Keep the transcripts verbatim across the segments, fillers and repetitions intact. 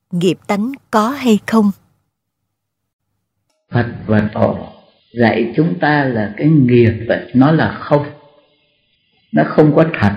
nghiệp tánh có hay không? Phật và Tổ dạy chúng ta là cái nghiệp ấy, nó là không, nó không có thật.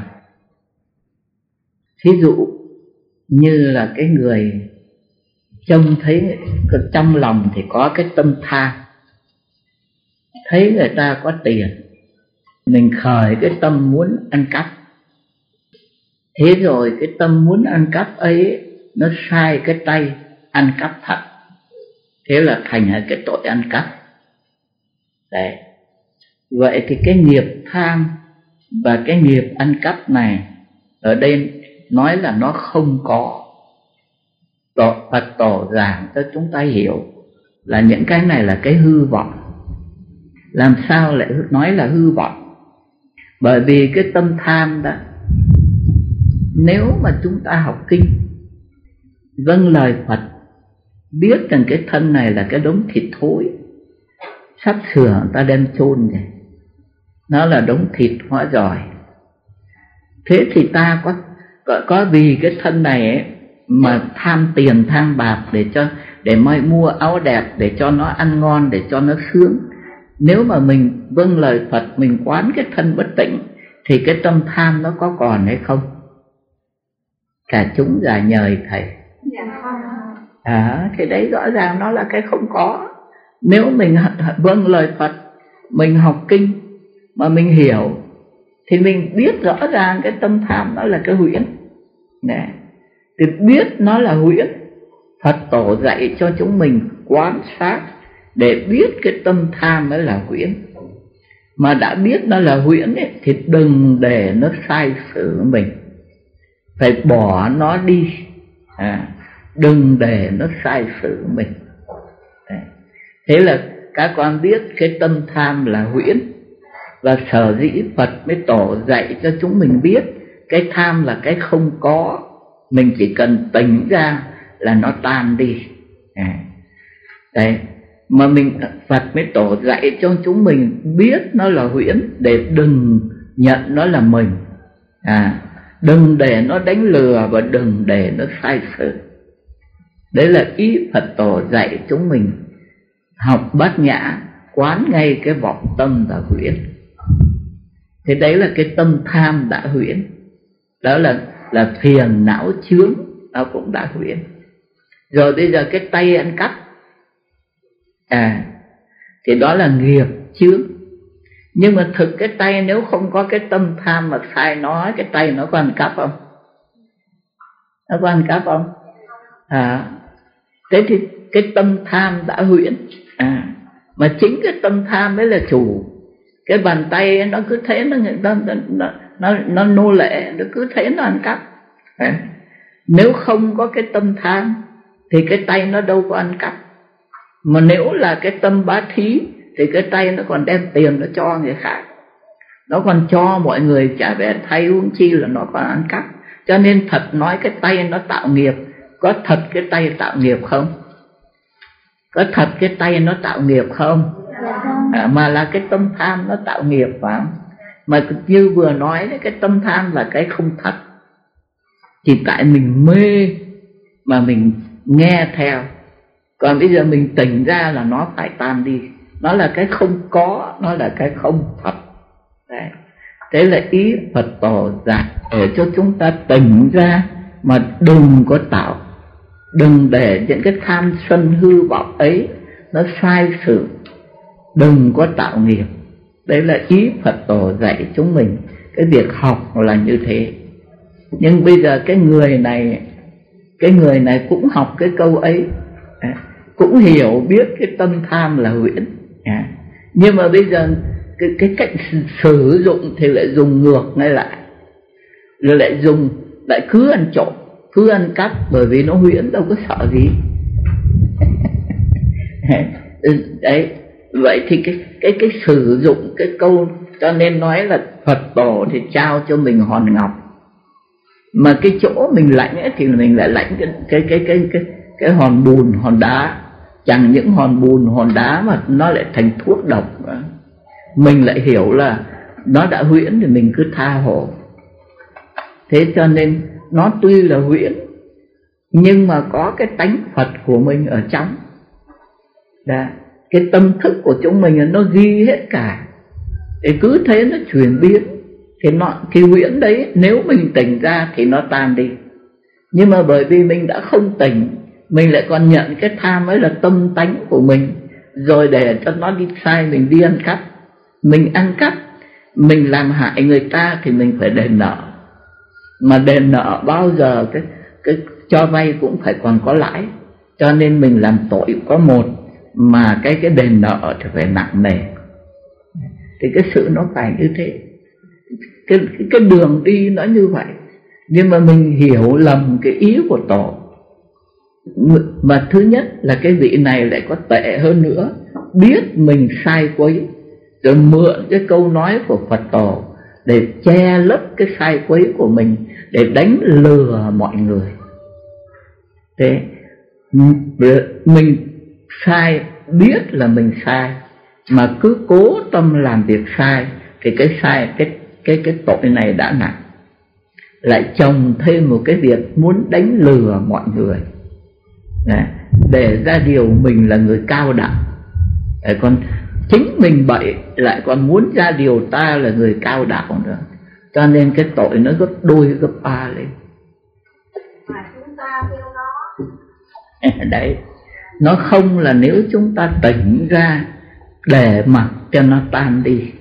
Thí dụ như là cái người trông thấy trong lòng thì có cái tâm tham, thấy người ta có tiền, mình khởi cái tâm muốn ăn cắp. Thế rồi cái tâm muốn ăn cắp ấy nó sai cái tay ăn cắp thật, thế là thành cái tội ăn cắp. Đấy. Vậy thì cái nghiệp tham và cái nghiệp ăn cắp này ở đây nói là nó không có. Tổ, Phật Tổ giảng cho chúng ta hiểu là những cái này là cái hư vọng. Làm sao lại nói là hư vọng? Bởi vì cái tâm tham đó, nếu mà chúng ta học kinh, vâng lời Phật, biết rằng cái thân này là cái đống thịt thối, sắp sửa người ta đem chôn rồi, nó là đống thịt hóa giỏi. Thế thì ta có, có, có vì cái thân này ấy, mà tham tiền tham bạc để cho để mới mua áo đẹp, để cho nó ăn ngon, để cho nó sướng. Nếu mà mình vâng lời Phật, mình quán cái thân bất tịnh, thì cái tâm tham nó có còn hay không? Cả chúng già nhời thầy. À, thì đấy rõ ràng nó là cái không có. Nếu mình vâng lời Phật, mình học kinh mà mình hiểu, thì mình biết rõ ràng cái tâm tham nó là cái huyễn. Nè, thì biết nó là huyễn, Phật Tổ dạy cho chúng mình quan sát để biết cái tâm tham nó là huyễn. Mà đã biết nó là huyễn ấy, thì đừng để nó sai sử mình, phải bỏ nó đi. À, đừng để nó sai sử mình. Đấy. Thế là các con biết cái tâm tham là huyễn, và sở dĩ Phật mới Tổ dạy cho chúng mình biết cái tham là cái không có, mình chỉ cần tỉnh ra là nó tan đi. À. Đấy. Mà mình Phật mới Tổ dạy cho chúng mình biết nó là huyễn để đừng nhận nó là mình. À, đừng để nó đánh lừa và đừng để nó sai sự. Đấy là ý Phật Tổ dạy chúng mình học Bát Nhã, quán ngay cái vọng tâm là huyễn. Thế đấy là cái tâm tham đã huyễn, đó là là phiền não chướng, nó cũng đã huyễn. Rồi bây giờ cái tay ăn cắp, à, thì đó là nghiệp chướng. Nhưng mà thực cái tay nếu không có cái tâm tham mà sai nó, cái tay nó có ăn cắp không? Nó có ăn cắp không? À, thế thì cái tâm tham đã huyễn. À, mà chính cái tâm tham mới là chủ. Cái bàn tay nó cứ thế nó nó nó nó, nó nô lệ, nó cứ thế nó ăn cắp. À, nếu không có cái tâm tham thì cái tay nó đâu có ăn cắp. Mà nếu là cái tâm bá thí thì cái tay nó còn đem tiền nó cho người khác, nó còn cho mọi người trả bé thay, huống chi là nó còn ăn cắp. Cho nên thật nói cái tay nó tạo nghiệp, có thật cái tay tạo nghiệp không? Có thật cái tay nó tạo nghiệp không? À, mà là cái tâm tham nó tạo nghiệp, phải không? Mà như vừa nói đấy, cái tâm tham là cái không thật, chỉ tại mình mê mà mình nghe theo. Còn bây giờ mình tỉnh ra là nó phải tan đi. Nó là cái không có, nó là cái không thật. Đấy. Thế là ý Phật Tổ dạy để cho chúng ta tỉnh ra, mà đừng có tạo, đừng để những cái tham sân hư vọng ấy nó sai sự, đừng có tạo nghiệp. Đấy là ý Phật Tổ dạy chúng mình. Cái việc học là như thế. Nhưng bây giờ cái người này, cái người này cũng học cái câu ấy, cũng hiểu biết cái tâm tham là huyễn, nhưng mà bây giờ cái, cái cách sử dụng thì lại dùng ngược ngay lại, rồi lại dùng, lại cứ ăn trộm, cứ ăn cắp, bởi vì nó huyễn đâu có sợ gì. Đấy, vậy thì cái cái cái sử dụng cái câu, cho nên nói là Phật Tổ thì trao cho mình hòn ngọc, mà cái chỗ mình lãnh ấy thì mình lại lãnh cái cái cái cái cái, cái hòn bùn, hòn đá. Chẳng những hòn bùn, hòn đá mà nó lại thành thuốc độc. Mình lại hiểu là nó đã huyễn thì mình cứ tha hồ. Thế cho nên nó tuy là huyễn, nhưng mà có cái tánh Phật của mình ở trong. Đó, cái tâm thức của chúng mình nó ghi hết cả, thì cứ thế nó chuyển biến. Thì nó, cái huyễn đấy nếu mình tỉnh ra thì nó tan đi. Nhưng mà bởi vì mình đã không tỉnh, mình lại còn nhận cái tham ấy là tâm tánh của mình, rồi để cho nó đi sai, mình đi ăn cắp. Mình ăn cắp, mình làm hại người ta thì mình phải đền nợ. Mà đền nợ bao giờ cái, cái cho vay cũng phải còn có lãi. Cho nên mình làm tội có một, mà cái cái đền nợ thì phải nặng nề. Thì cái sự nó phải như thế. Cái, cái đường đi nó như vậy. Nhưng mà mình hiểu lầm cái ý của Tổ. Mà thứ nhất là cái vị này lại có tệ hơn nữa, biết mình sai quấy, rồi mượn cái câu nói của Phật Tổ để che lấp cái sai quấy của mình, để đánh lừa mọi người. Thế mình sai, biết là mình sai, mà cứ cố tâm làm việc sai, thì cái sai, cái, cái, cái tội này đã nặng. Lại chồng thêm một cái việc muốn đánh lừa mọi người, để ra điều mình là người cao đẳng. Còn chính mình bậy lại còn muốn ra điều ta là người cao đẳng nữa. Cho nên cái tội nó gấp đôi gấp ba lên. Mà chúng ta theo nó đấy, nó không là nếu chúng ta tỉnh ra để mặc cho nó tan đi.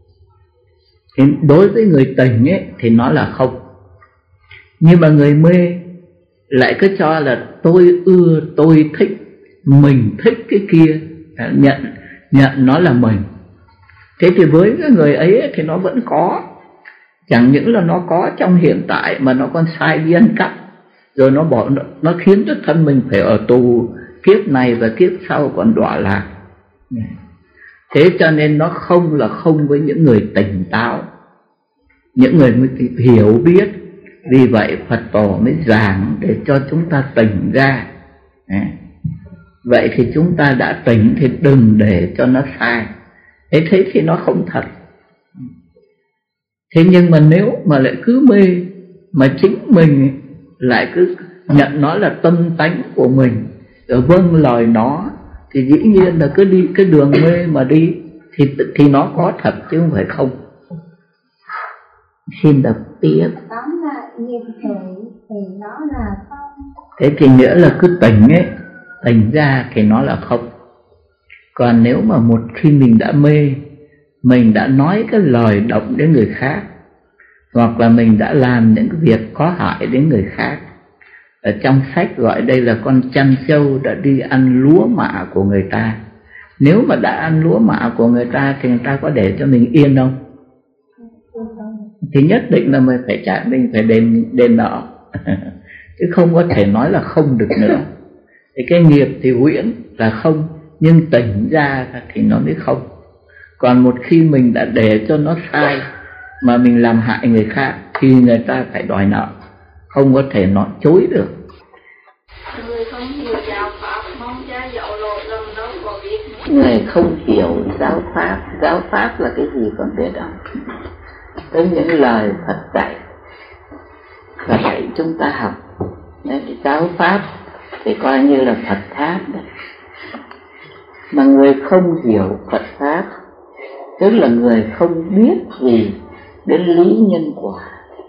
Thì đối với người tỉnh ấy thì nó là không. Nhưng mà người mê lại cứ cho là tôi ưa, tôi thích, mình thích cái kia, nhận nhận nó là mình. Thế thì với cái người ấy thì nó vẫn có. Chẳng những là nó có trong hiện tại, mà nó còn sai đi ăn cắp, rồi nó bỏ nó, nó khiến cho thân mình phải ở tù kiếp này và kiếp sau còn đọa lạc. Thế cho nên nó không là không với những người tỉnh táo, những người mới hiểu biết. Vì vậy Phật Tổ mới giảng để cho chúng ta tỉnh ra. Vậy thì chúng ta đã tỉnh thì đừng để cho nó sai. Thế thế thì nó không thật. Thế nhưng mà nếu mà lại cứ mê, mà chính mình lại cứ nhận nó là tâm tánh của mình, rồi vâng lời nó, thì dĩ nhiên là cứ đi cái đường mê mà đi, Thì, thì nó có thật chứ không phải không. Xin đọc tiếp. tóm lại nghiệp khởi thì nó là không. Thế thì nghĩa là cứ tỉnh ấy, tỉnh ra thì nó là không. Còn nếu mà một khi mình đã mê, mình đã nói cái lời động đến người khác, hoặc là mình đã làm những cái việc có hại đến người khác. Ở trong sách gọi đây là con chăn trâu đã đi ăn lúa mạ của người ta. Nếu mà đã ăn lúa mạ của người ta thì người ta có để cho mình yên không? Thì nhất định là mình phải trả, mình phải đền, đền nợ. Chứ không có thể nói là không được nữa. Thì cái nghiệp thì huyễn là không, nhưng tỉnh ra thì nó mới không. Còn một khi mình đã để cho nó sai mà mình làm hại người khác thì người ta phải đòi nợ, không có thể nói chối được. Người không hiểu giáo pháp mong cha dạy lỗi lầm đâu có biết. Người không hiểu giáo pháp, giáo pháp là cái gì còn biết không? Tới những lời Phật dạy và dạy chúng ta học. Đấy, giáo pháp thì coi như là Phật pháp đấy. Mà người không hiểu Phật pháp tức là người không biết gì đến lý nhân quả,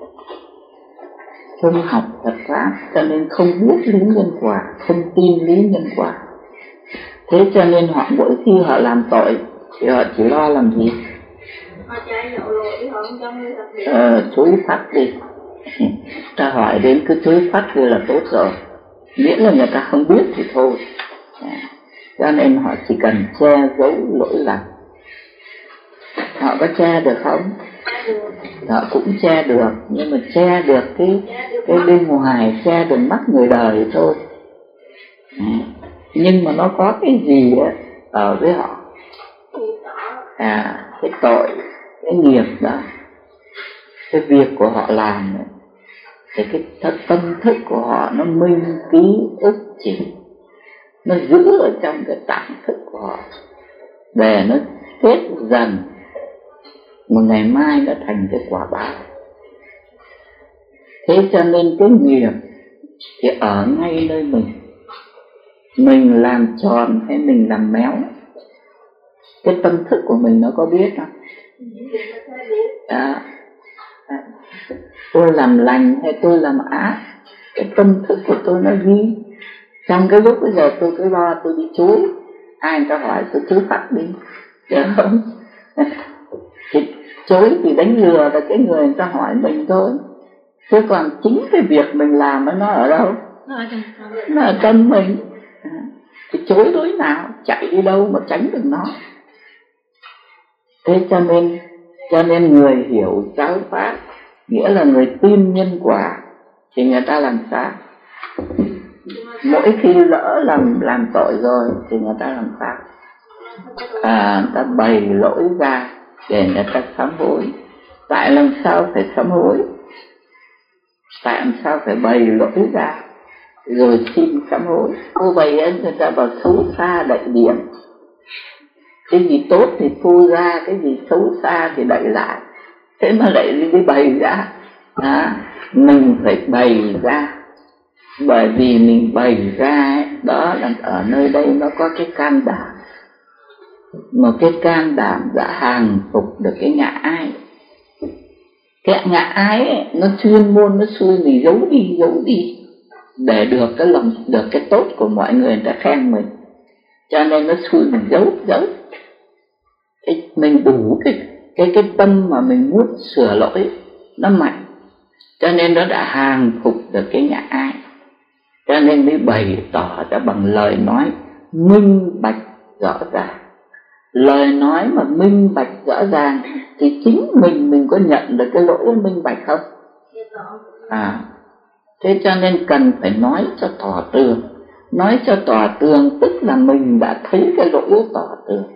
không học Phật pháp cho nên không biết lý nhân quả, không tin lý nhân quả. Thế cho nên họ mỗi khi họ làm tội thì họ chỉ lo làm gì? Họ chạy dạo lỗi, họ không cho người thật biết. Ờ, chối phát đi. Ta hỏi đến cứ chối phát đi là tốt rồi. Miễn là người ta không biết thì thôi. Cho nên họ chỉ cần che giấu lỗi lầm. Họ có che được không? Họ cũng che được, nhưng mà che được cái, cái bên ngoài, che được mắt người đời thôi. Nhưng mà nó có cái gì đó ở với họ. À, cái tội, cái nghiệp đó, cái việc của họ làm này, thì cái tâm thức của họ nó minh ký ức chỉ, nó giữ ở trong cái tạng thức của họ để nó kết dần một ngày mai nó thành cái quả báo. Thế cho nên cái nghiệp thì ở ngay nơi mình. Mình làm tròn hay mình làm méo, cái tâm thức của mình nó có biết không? Đó. Tôi làm lành hay tôi làm ác, cái tâm thức của tôi nó ghi. Trong cái lúc bây giờ tôi cứ lo tôi đi chối, ai người ta hỏi tôi cứ phạt đi, được không? Thì chối thì đánh lừa là cái người người ta hỏi mình thôi. Chứ còn chính cái việc mình làm nó ở đâu? Nó ở trong mình. Thì chối đối nào, chạy đi đâu mà tránh được nó. Thế cho nên cho nên người hiểu giáo pháp, nghĩa là người tin nhân quả, thì người ta làm sao? Mỗi khi lỡ làm làm tội rồi thì người ta làm sao? À, người ta bày lỗi ra để người ta sám hối. Tại làm sao phải sám hối? Tại làm sao phải bày lỗi ra rồi xin sám hối? Cô bày ấy, người ta bảo xấu xa đậy điểm. Cái gì tốt thì phô ra, cái gì xấu xa thì đậy lại. Thế mà lại đi bày ra. À, mình phải bày ra. Bởi vì mình bày ra ấy, đó là ở nơi đây nó có cái can đảm. Mà cái can đảm đã hàng phục được cái ngã ái. Cái ngã ái ấy, nó chuyên môn nó xui mình giấu đi, giấu đi để được cái lòng, được cái tốt của mọi người, người ta khen mình. Cho nên nó xui mình giấu, giấu. Cái, mình đủ cái, cái, cái tâm mà mình muốn sửa lỗi nó mạnh. Cho nên nó đã hàng phục được cái ngã ái. Cho nên mới bày tỏ ra bằng lời nói minh bạch rõ ràng. Lời nói mà minh bạch rõ ràng thì chính mình mình có nhận được cái lỗi minh bạch không? À, thế cho nên cần phải nói cho tỏ tường. Nói cho tỏ tường tức là mình đã thấy cái lỗi tỏ tường.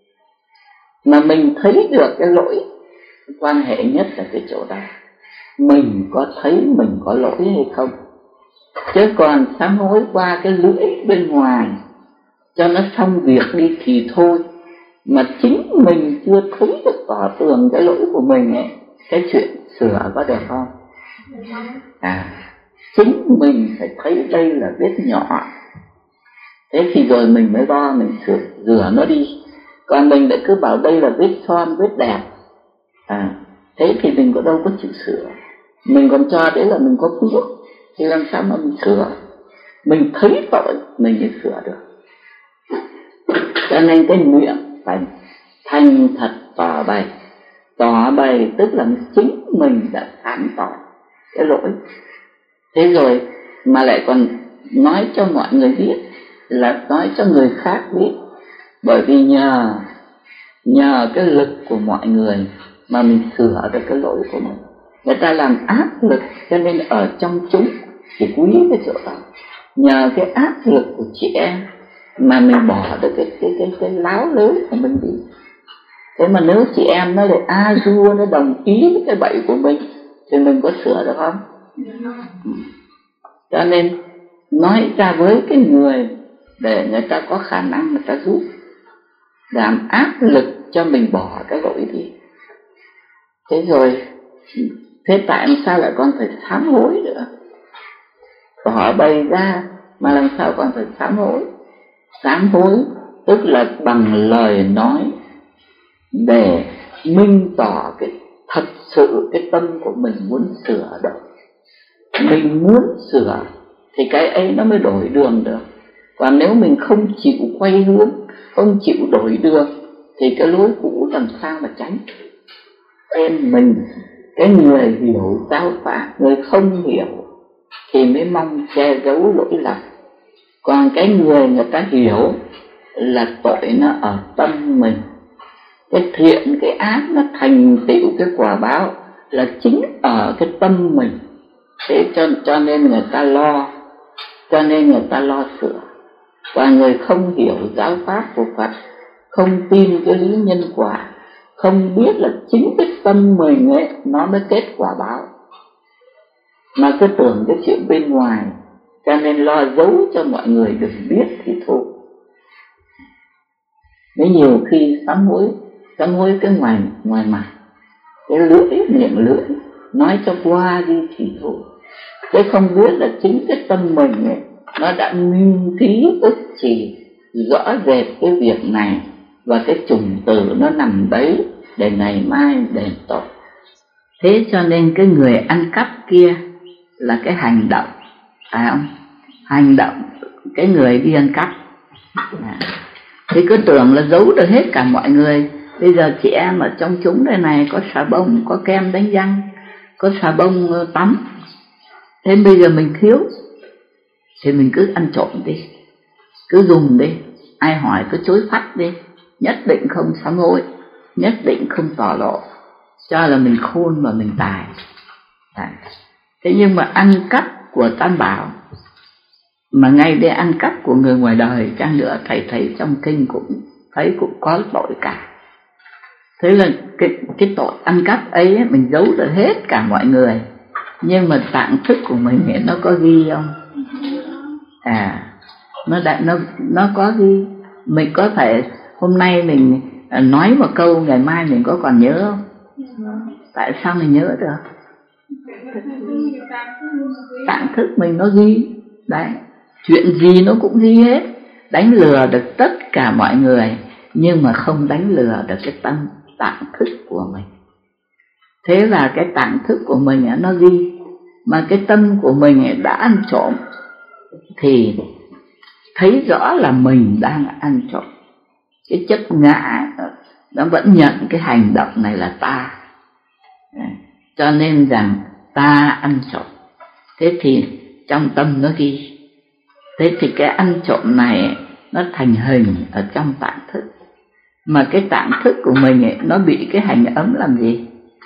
Mà mình thấy được cái lỗi, quan hệ nhất là cái chỗ đó. Mình có thấy mình có lỗi hay không? Chứ còn sám hối qua cái lưỡi bên ngoài cho nó xong việc đi thì thôi. Mà chính mình chưa thấy được tỏ tường cái lỗi của mình ấy, cái chuyện sửa có được không? À, chính mình phải thấy đây là vết nhỏ. Thế thì rồi mình mới lo mình sửa, rửa nó đi. Còn mình lại cứ bảo đây là vết son, vết đẹp. À, thế thì mình có đâu có chịu sửa. Mình còn cho đấy là mình có phước, thì làm sao mà mình sửa? Mình thấy tội mình mới sửa được. Cho nên cái miệng phải thành thật tỏ bày. Tỏ bày tức là chính mình đã sáng tỏ cái lỗi. Thế rồi mà lại còn nói cho mọi người biết, là nói cho người khác biết. Bởi vì nhờ nhờ cái lực của mọi người mà mình sửa được cái lỗi của mình. Người ta làm áp lực cho nên ở trong chúng thì quý cái chỗ đó. Nhờ cái áp lực của chị em mà mình bỏ được cái cái cái cái láo lới của mình đi. Thế mà nếu chị em nó lại a du, nó đồng ý với cái bẫy của mình thì mình có sửa được không? Cho nên nói ra với cái người để người ta có khả năng người ta giúp, làm áp lực cho mình bỏ cái lỗi đi. Thế rồi thế tại sao lại còn phải sám hối nữa? Tỏ bày ra mà làm sao còn phải sám hối? Sám hối tức là bằng lời nói để minh tỏ cái thật sự cái tâm của mình muốn sửa được. Mình muốn sửa thì cái ấy nó mới đổi đường được. Còn nếu mình không chịu quay hướng, không chịu đổi đường thì cái lối cũ làm sao mà tránh? Em mình, cái người hiểu giáo pháp, người không hiểu thì mới mong che giấu lỗi lầm. Còn cái người người ta hiểu là tội nó ở tâm mình. Cái thiện, cái ác nó thành tựu cái quả báo là chính ở cái tâm mình. Thế cho, cho nên người ta lo, cho nên người ta lo sửa. Và người không hiểu giáo pháp của Phật, không tin cái lý nhân quả, không biết là chính cái tâm mình ấy nó mới kết quả báo, mà cứ tưởng cái chuyện bên ngoài, cho nên lo giấu cho mọi người đừng biết thì thôi. Nếu nhiều khi sám hối, sám hối cái ngoài ngoài mặt, cái lưỡi, miệng lưỡi nói cho qua đi thì thôi. Thế không biết là chính cái tâm mình ấy, nó đã nghiên ký ức chỉ rõ rệt cái việc này, và cái chủng tử nó nằm đấy để ngày mai đền tội. Thế cho nên cái người ăn cắp kia là cái hành động, phải không? Hành động cái người đi ăn cắp. À, thì cứ tưởng là giấu được hết cả mọi người. Bây giờ chị em ở trong chúng đây này có xà bông, có kem đánh răng, có xà bông tắm. Thế bây giờ mình thiếu thì mình cứ ăn trộm đi, cứ dùng đi, ai hỏi cứ chối phát đi, nhất định không sám hối, nhất định không tỏ lộ, cho là mình khôn và mình tài. Đấy. Thế nhưng mà ăn cắp của Tam Bảo, mà ngay để ăn cắp của người ngoài đời chăng nữa, thầy thấy trong kinh cũng thấy cũng có tội cả. Thế là cái, cái tội ăn cắp ấy mình giấu được hết cả mọi người, nhưng mà tạng thức của mình ấy, nó có ghi không? À, nó đã nó nó có ghi. Mình có thể hôm nay mình nói một câu, ngày mai mình có còn nhớ không? Tại sao mình nhớ được? Tạng thức mình nó ghi. Đấy, chuyện gì nó cũng ghi hết. Đánh lừa được tất cả mọi người, nhưng mà không đánh lừa được cái tâm tạng thức của mình. Thế là cái tạng thức của mình nó ghi, mà cái tâm của mình đã ăn trộm thì thấy rõ là mình đang ăn trộm. Cái chấp ngã nó vẫn nhận cái hành động này là ta, cho nên rằng ta ăn trộm. Thế thì trong tâm nó ghi. Thế thì cái ăn trộm này nó thành hình ở trong tạng thức. Mà cái tạng thức của mình ấy, nó bị cái hành ấm làm gì?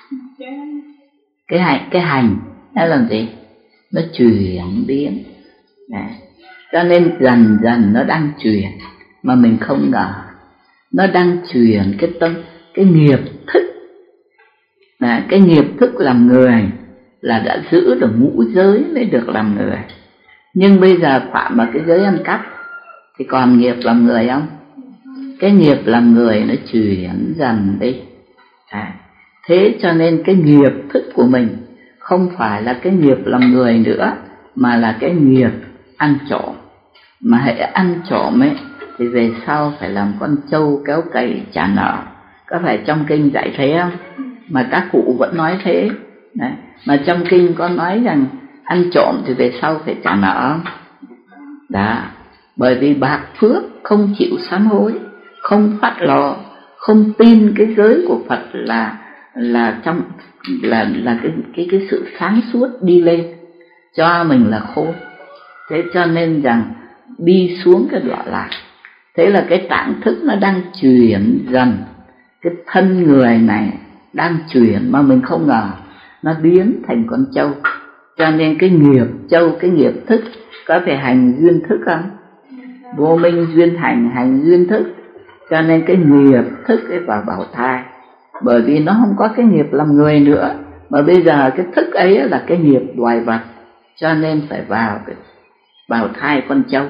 Cái hành, cái hành nó làm gì? Nó chuyển biến. Đấy. Cho nên dần dần nó đang chuyển mà mình không ngờ. Nó đang chuyển cái tâm, cái nghiệp thức. Đấy, cái nghiệp thức làm người là đã giữ được ngũ giới mới được làm người. Nhưng bây giờ phạm vào cái giới ăn cắp thì còn nghiệp làm người không? Cái nghiệp làm người nó chuyển dần đi. À, thế cho nên cái nghiệp thức của mình không phải là cái nghiệp làm người nữa, mà là cái nghiệp ăn trộm. Mà hãy ăn trộm ấy thì về sau phải làm con trâu kéo cày trả nợ. Có phải trong kinh dạy thế không? Mà các cụ vẫn nói thế. Đấy. Mà trong kinh có nói rằng ăn trộm thì về sau phải trả nợ không? Đó. Bởi vì bạc phước không chịu sám hối, không phát lộ, không tin cái giới của Phật là là trong là là cái cái cái sự sáng suốt đi lên, cho mình là khôn. Thế cho nên rằng đi xuống cái đọa lạc. Thế là cái tạng thức nó đang chuyển dần, cái thân người này đang chuyển mà mình không ngờ nó biến thành con trâu. Cho nên cái nghiệp trâu, cái nghiệp thức có thể hành duyên thức không? Vô minh duyên hành, hành duyên thức. Cho nên cái nghiệp thức ấy vào bào thai, bởi vì nó không có cái nghiệp làm người nữa, mà bây giờ cái thức ấy là cái nghiệp loài vật, cho nên phải vào cái bào thai con trâu.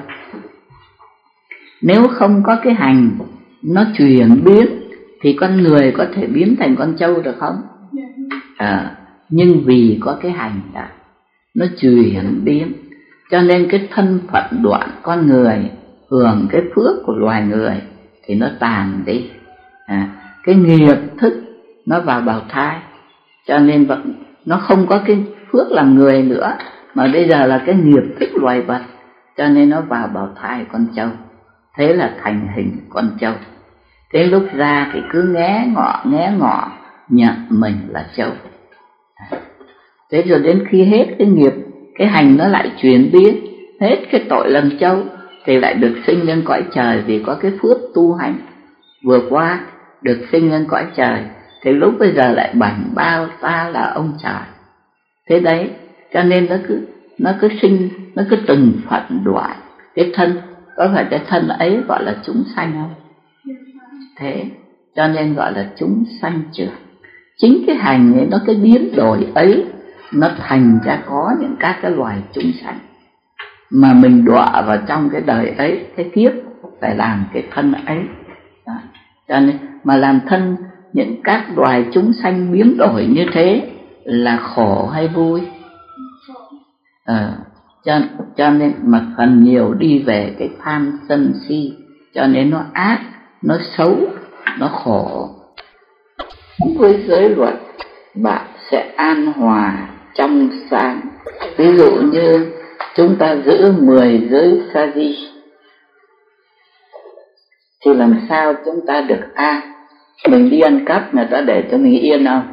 Nếu không có cái hành nó chuyển biến thì con người có thể biến thành con trâu được không? À, nhưng vì có cái hành đã, nó chuyển biến, cho nên cái thân phận đoạn con người hưởng cái phước của loài người thì nó tàn đi. À, cái nghiệp thức nó vào bào thai, cho nên nó không có cái phước làm người nữa, mà bây giờ là cái nghiệp thức loài vật, cho nên nó vào bào thai con trâu. Thế là thành hình con trâu. Thế lúc ra thì cứ nghé ngọ nghé ngọ nhận mình là trâu. Thế rồi đến khi hết cái nghiệp, cái hành nó lại chuyển biến, hết cái tội làm trâu thì lại được sinh lên cõi trời, vì có cái phước tu hành vừa qua được sinh lên cõi trời. Thì lúc bây giờ lại bảnh bao ta là ông trời. Thế đấy, cho nên nó cứ nó cứ sinh, nó cứ từng phận đoạn cái thân. Có phải cái thân ấy gọi là chúng sanh không? Thế cho nên gọi là chúng sanh trưởng. Chính cái hành ấy, nó cái biến đổi ấy, nó thành ra có những các cái loài chúng sanh mà mình đọa vào trong cái đời ấy, cái kiếp phải làm cái thân ấy. Đó. Cho nên mà làm thân những các loài chúng sanh biến đổi như thế là khổ hay vui? à, cho, cho nên mà phần nhiều đi về cái tham sân si, cho nên nó ác, nó xấu, nó khổ. Với giới luật bạn sẽ an hòa, trong sáng. Ví dụ như chúng ta giữ mười giới sa di thì làm sao chúng ta được an? Mình đi ăn cắp người ta để cho mình yên không?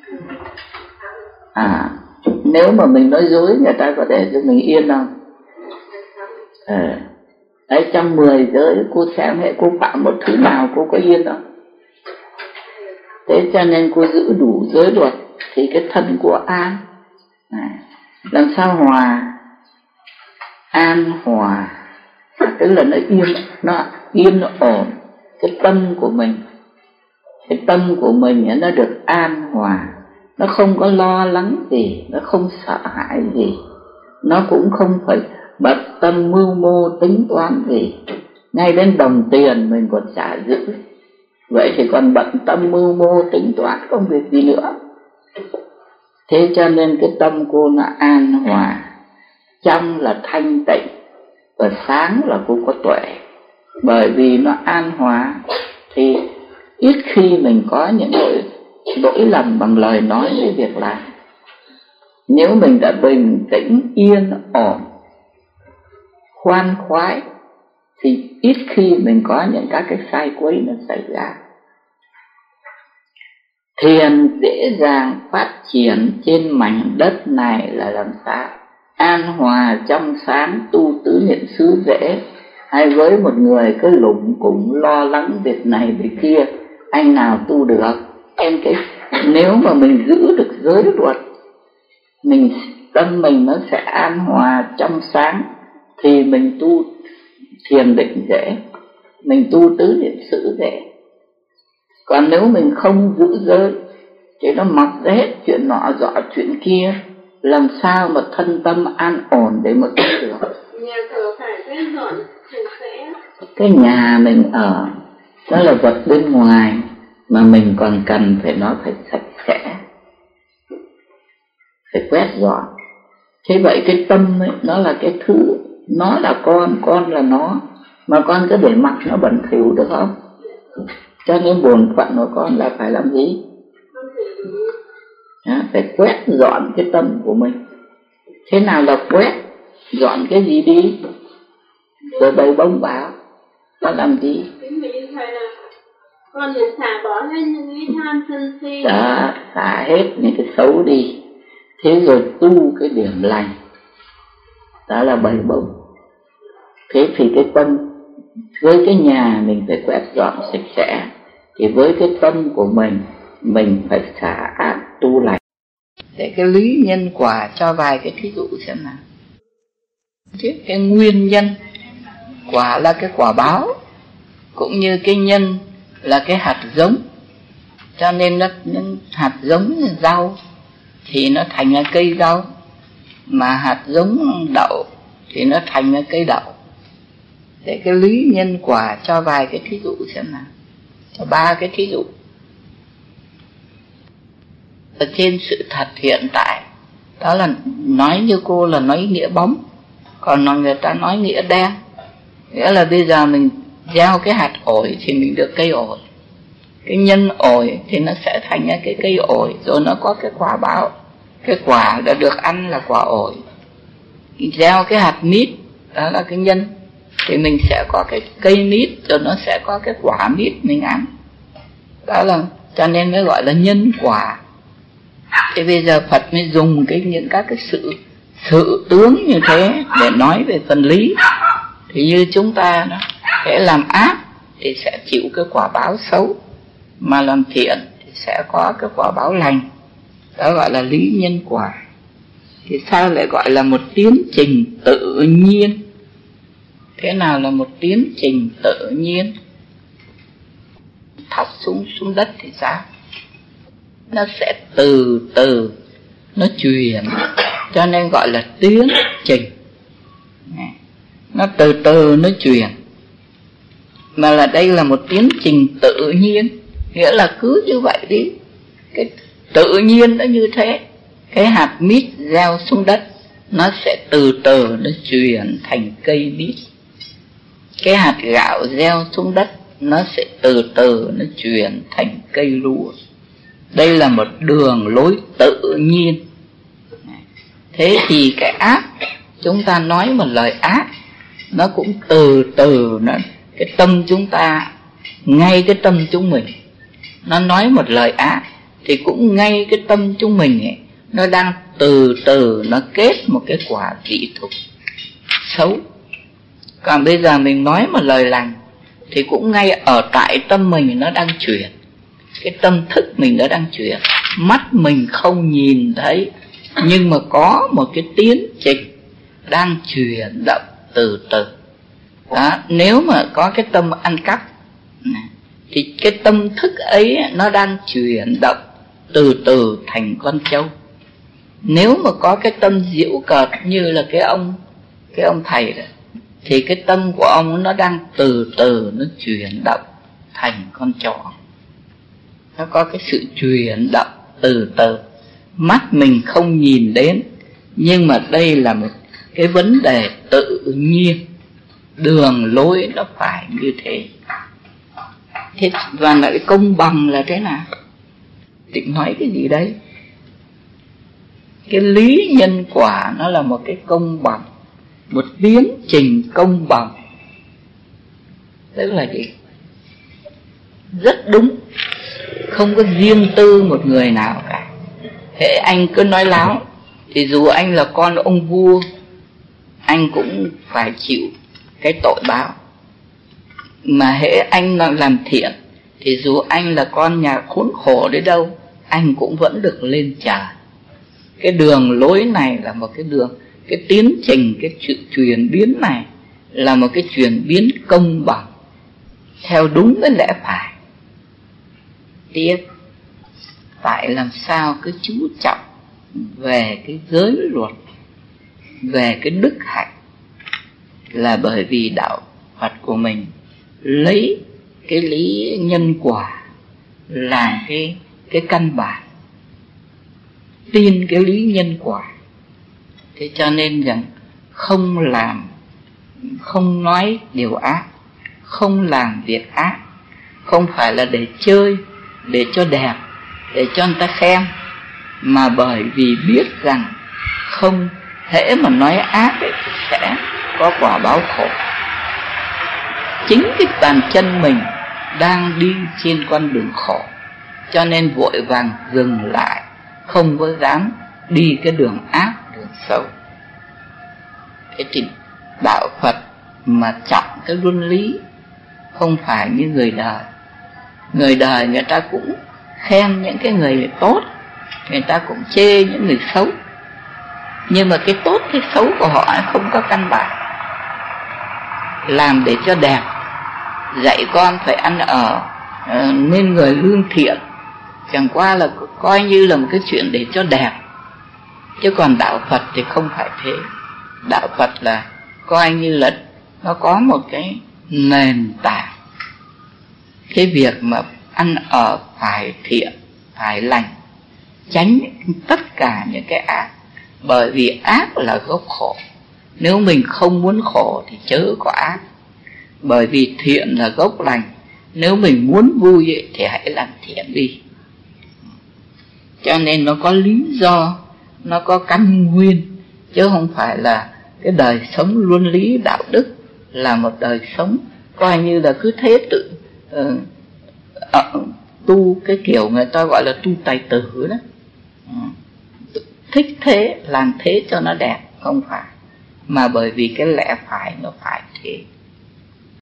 À, nếu mà mình nói dối người ta có để cho mình yên không? À, đấy, trong mười giới cô xem hệ cô phạm một thứ nào cô có yên không? Thế cho nên cô giữ đủ giới luật thì cái thân của an. À, làm sao hòa? An hòa, à, tức là nó yên, nó yên, nó ổn. Cái tâm của mình, cái tâm của mình nó được an hòa, nó không có lo lắng gì, nó không sợ hãi gì, nó cũng không phải bận tâm mưu mô tính toán gì. Ngay đến đồng tiền mình còn chả giữ, vậy thì còn bận tâm mưu mô tính toán không việc gì nữa. Thế cho nên cái tâm cô nó an hòa, trong là thanh tịnh, và sáng là cô có tuệ. Bởi vì nó an hòa thì ít khi mình có những lỗi, lỗi lầm bằng lời nói với việc làm. Nếu mình đã bình tĩnh, yên, ổn, khoan khoái thì ít khi mình có những các cái sai quấy nó xảy ra. Thiền dễ dàng phát triển trên mảnh đất này là làm sao? An hòa trong sáng, tu tứ niệm xứ dễ. Hay với một người cứ lủng củng lo lắng việc này việc kia, anh nào tu được? Em cái nếu mà mình giữ được giới luật, mình tâm mình nó sẽ an hòa trong sáng, thì mình tu thiền định dễ, mình tu tứ niệm xứ dễ. Còn nếu mình không giữ giới thì nó mọc ra hết chuyện nọ dọ chuyện kia, làm sao mà thân tâm an ổn để mà tu được? Nhà cửa phải quét dọn sạch sẽ. Cái nhà mình ở đó là vật bên ngoài, mà mình còn cần phải nó phải sạch sẽ, phải quét dọn. Thế vậy cái tâm ấy, nó là cái thứ, nó là con, con là nó, mà con cứ để mặc nó bẩn thỉu được không? Cho nên bổn phận của con là phải làm gì? À, phải quét dọn cái tâm của mình. Thế nào là quét dọn cái gì đi? Rồi bày bông bảo nó làm gì? Con phải xả bỏ hết những cái tham sân si. Đó, xả hết những cái xấu đi. Thế rồi tu cái điểm lành, đó là bày bông. Thế thì cái tâm, với cái nhà mình phải quét dọn sạch sẽ, thì với cái tâm của mình, mình phải xả ác tu lành. Để cái lý nhân quả cho vài cái thí dụ xem nào. Chứ cái nguyên nhân, quả là cái quả báo, cũng như cái nhân là cái hạt giống. Cho nên nó, những hạt giống rau thì nó thành ra cây rau, mà hạt giống đậu thì nó thành ra cây đậu. Để cái lý nhân quả cho vài cái thí dụ xem nào, cho ba cái thí dụ. Ở trên sự thật hiện tại, đó là nói như cô là nói nghĩa bóng, còn người ta nói nghĩa đen. Nghĩa là bây giờ mình gieo cái hạt ổi thì mình được cây ổi, cái nhân ổi thì nó sẽ thành ra cái cây ổi, rồi nó có cái quả báo, cái quả đã được ăn là quả ổi. Gieo cái hạt mít, đó là cái nhân, thì mình sẽ có cái cây mít, rồi nó sẽ có cái quả mít mình ăn. Đó là, cho nên mới gọi là nhân quả. Thì bây giờ Phật mới dùng cái những các cái sự sự tướng như thế để nói về phần lý. Thì như chúng ta đó, hễ làm ác thì sẽ chịu cái quả báo xấu, mà làm thiện thì sẽ có cái quả báo lành. Đó gọi là lý nhân quả. Thì sao lại gọi là một tiến trình tự nhiên? Thế nào là một tiến trình tự nhiên? Thọc xuống xuống đất thì sao? Nó sẽ từ từ nó truyền, cho nên gọi là tiến trình. Nó từ từ nó truyền, mà là đây là một tiến trình tự nhiên. Nghĩa là cứ như vậy đi, cái tự nhiên nó như thế. Cái hạt mít gieo xuống đất nó sẽ từ từ nó chuyển thành cây mít. Cái hạt gạo gieo xuống đất nó sẽ từ từ nó chuyển thành cây lúa. Đây là một đường lối tự nhiên. Thế thì cái ác, chúng ta nói một lời ác, nó cũng từ từ nó, cái tâm chúng ta, ngay cái tâm chúng mình, nó nói một lời ác thì cũng ngay cái tâm chúng mình ấy, nó đang từ từ nó kết một cái quả dị thục xấu. Còn bây giờ mình nói một lời lành thì cũng ngay ở tại tâm mình nó đang chuyển, cái tâm thức mình nó đang chuyển. Mắt mình không nhìn thấy, nhưng mà có một cái tiến trình đang chuyển động từ từ. Đó, nếu mà có cái tâm ăn cắp thì cái tâm thức ấy nó đang chuyển động từ từ thành con trâu. Nếu mà có cái tâm giễu cợt như là cái ông cái ông thầy đó, thì cái tâm của ông nó đang từ từ nó chuyển động thành con chó. Nó có cái sự chuyển động từ từ, mắt mình không nhìn đến, nhưng mà đây là một cái vấn đề tự nhiên, đường lối nó phải như thế. Thế và lại công bằng là thế nào? Định nói cái gì đấy? Cái lý nhân quả nó là một cái công bằng, một tiến trình công bằng. Tức là gì? Rất đúng, không có riêng tư một người nào cả. Hễ anh cứ nói láo thì dù anh là con ông vua, anh cũng phải chịu cái tội báo. Mà hễ anh làm thiện thì dù anh là con nhà khốn khổ đến đâu, anh cũng vẫn được lên trời. Cái đường lối này là một cái đường, cái tiến trình, cái sự chuyển biến này là một cái chuyển biến công bằng, theo đúng cái lẽ phải. Tiếp, phải làm sao cứ chú trọng về cái giới luật, về cái đức hạnh, là bởi vì đạo Phật của mình lấy cái lý nhân quả làm cái cái căn bản, tin cái lý nhân quả. Thế cho nên rằng không làm, không nói điều ác, không làm việc ác, không phải là để chơi, để cho đẹp, để cho người ta xem, mà bởi vì biết rằng không, hễ mà nói ác ấy, sẽ có quả báo khổ. Chính cái bàn chân mình đang đi trên con đường khổ, cho nên vội vàng dừng lại, không có dám đi cái đường ác, đường xấu. Thế thì đạo Phật mà trọng cái luân lý, không phải như người đời. Người đời người ta cũng khen những cái người tốt, người ta cũng chê những người xấu, nhưng mà cái tốt cái xấu của họ không có căn bản. Làm để cho đẹp, dạy con phải ăn ở nên người lương thiện, chẳng qua là coi như là một cái chuyện để cho đẹp. Chứ còn đạo Phật thì không phải thế. Đạo Phật là coi như là nó có một cái nền tảng, cái việc mà ăn ở phải thiện, phải lành, tránh tất cả những cái ác. Bởi vì ác là gốc khổ. Nếu mình không muốn khổ thì chớ có ác. Bởi vì thiện là gốc lành. Nếu mình muốn vui ấy, thì hãy làm thiện đi. Cho nên nó có lý do, nó có căn nguyên, chứ không phải là cái đời sống luân lý đạo đức là một đời sống coi như là cứ thế tự uh, uh, tu cái kiểu người ta gọi là tu tài tử đó. Uh, thích thế, làm thế cho nó đẹp, không phải, mà bởi vì cái lẽ phải nó phải thế.